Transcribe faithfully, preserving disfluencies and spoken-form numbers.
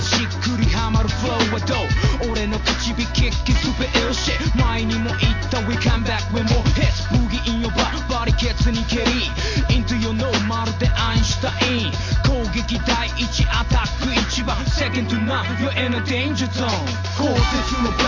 しっくりハマるフローはどう俺の口火キッキスペルシェ前にも言った We come back with more hits Boogie in your butt バリケツに蹴り Into your know まるでアインシュタイン攻撃第一アタック一番 Second to none You're in a danger zone 鋼鉄の